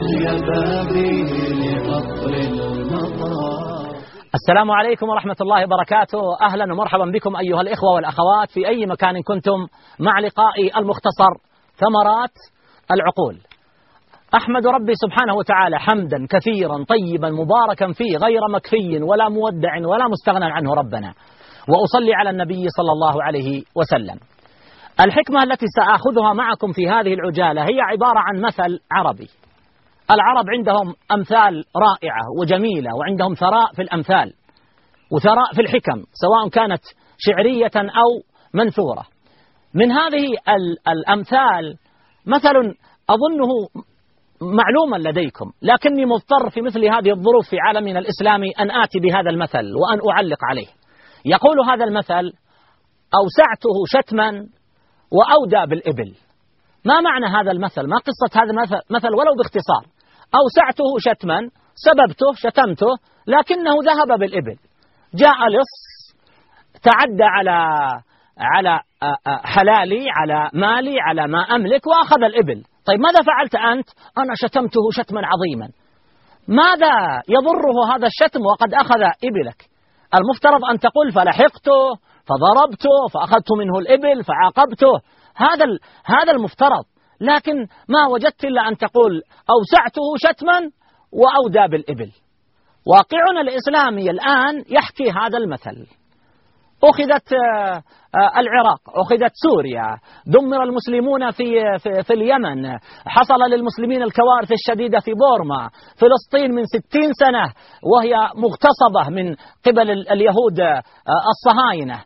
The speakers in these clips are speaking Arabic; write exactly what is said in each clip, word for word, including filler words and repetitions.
السلام عليكم ورحمة الله وبركاته. أهلا ومرحبا بكم أيها الإخوة والأخوات في أي مكان كنتم مع لقائي المختصر ثمرات العقول. أحمد ربي سبحانه وتعالى حمدا كثيرا طيبا مباركا فيه غير مكفي ولا مودع ولا مستغنى عنه ربنا، وأصلي على النبي صلى الله عليه وسلم. الحكمة التي سأخذها معكم في هذه العجالة هي عبارة عن مثل عربي. العرب عندهم أمثال رائعة وجميلة، وعندهم ثراء في الأمثال وثراء في الحكم سواء كانت شعرية أو منثورة. من هذه الأمثال مثل أظنه معلوما لديكم، لكني مضطر في مثل هذه الظروف في عالمنا الإسلامي أن آتي بهذا المثل وأن أعلق عليه. يقول هذا المثل: أوسعته شتما وأودى بالإبل. ما معنى هذا المثل؟ ما قصة هذا المثل ولو باختصار؟ أوسعته شتما، سببته شتمته لكنه ذهب بالإبل، جاء لص تعدى على على حلالي، على مالي، على ما أملك، وأخذ الإبل. طيب ماذا فعلت أنت؟ أنا شتمته شتما عظيما. ماذا يضره هذا الشتم وقد أخذ إبلك؟ المفترض أن تقول فلحقته فضربته فأخذت منه الإبل فعاقبته، هذا هذا المفترض، لكن ما وجدت إلا أن تقول أوسعته شتما وأودى بالإبل. واقعنا الإسلامي الآن يحكي هذا المثل. أخذت العراق، أخذت سوريا، دمر المسلمون في, في, في اليمن، حصل للمسلمين الكوارث الشديدة في بورما، فلسطين من ستين سنة وهي مغتصبة من قبل اليهود الصهاينة،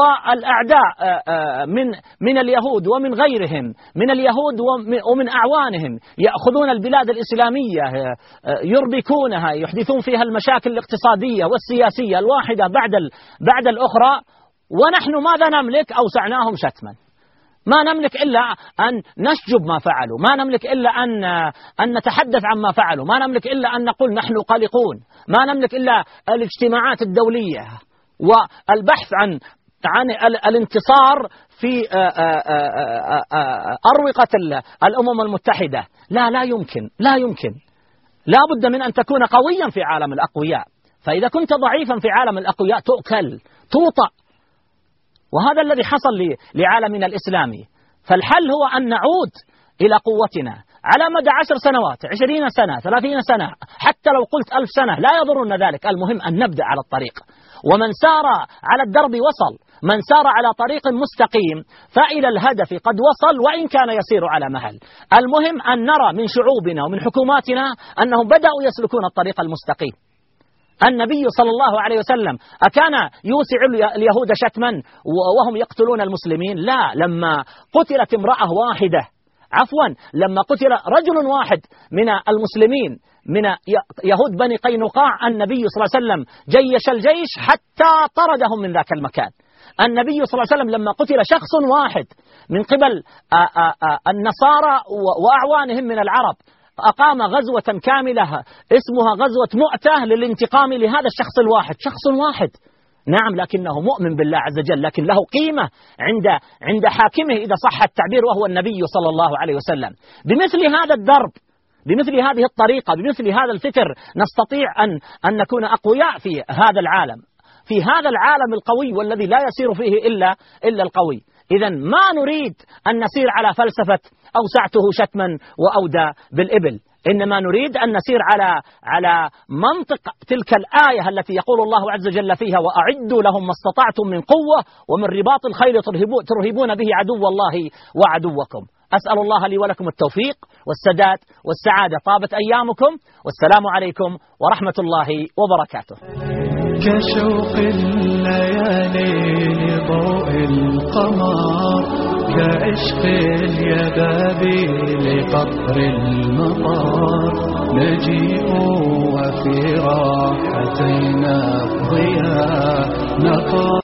والأعداء من, من اليهود ومن غيرهم من اليهود ومن أعوانهم يأخذون البلاد الإسلامية يربكونها، يحدثون فيها المشاكل الاقتصادية والسياسية الواحدة بعد, بعد الأخرى، ونحن ماذا نملك؟ أوسعناهم شتما. ما نملك إلا أن نشجب ما فعلوا، ما نملك إلا أن أن نتحدث عما فعلوا، ما نملك إلا أن نقول نحن قلقون، ما نملك إلا الاجتماعات الدولية والبحث عن عن الانتصار في أروقة الأمم المتحدة. لا لا يمكن، لا يمكن. لا بد من أن تكون قويا في عالم الأقوياء، فإذا كنت ضعيفا في عالم الأقوياء تؤكل توطأ، وهذا الذي حصل لعالمنا الإسلامي. فالحل هو أن نعود إلى قوتنا على مدى عشر سنوات، عشرين سنة، ثلاثين سنة، حتى لو قلت ألف سنة لا يضرنا ذلك. المهم أن نبدأ على الطريق، ومن سار على الدرب وصل، من سار على طريق مستقيم فإلى الهدف قد وصل وإن كان يسير على مهل. المهم أن نرى من شعوبنا ومن حكوماتنا أنهم بدأوا يسلكون الطريق المستقيم. النبي صلى الله عليه وسلم أكان يوسع اليهود شتما وهم يقتلون المسلمين؟ لا. لما قتلت امرأة واحدة، عفوا لما قتل رجل واحد من المسلمين من يهود بني قينقاع، النبي صلى الله عليه وسلم جيش الجيش حتى طردهم من ذاك المكان. النبي صلى الله عليه وسلم لما قتل شخص واحد من قبل النصارى وأعوانهم من العرب أقام غزوة كاملة اسمها غزوة مؤتة للانتقام لهذا الشخص الواحد. شخص واحد نعم، لكنه مؤمن بالله عز وجل، لكن له قيمة عند عند حاكمه إذا صح التعبير، وهو النبي صلى الله عليه وسلم. بمثل هذا الدرب، بمثل هذه الطريقة، بمثل هذا الفكر نستطيع أن أن نكون أقوياء في هذا العالم، في هذا العالم القوي والذي لا يسير فيه إلا إلا القوي. إذا ما نريد أن نسير على فلسفة أوسعته شتما وأودى بالإبل، إنما نريد أن نسير على على منطق تلك الآية التي يقول الله عز وجل فيها: وأعدوا لهم ما استطعتم من قوة ومن رباط الخيل ترهبون به عدو الله وعدوكم. أسأل الله لي ولكم التوفيق والسداد والسعادة. طابت أيامكم، والسلام عليكم ورحمة الله وبركاته. كشوق الليالي لضوء القمر، كعشق اليبابي لقطر المطار، نجيء وفي راحتنا الضياء نقر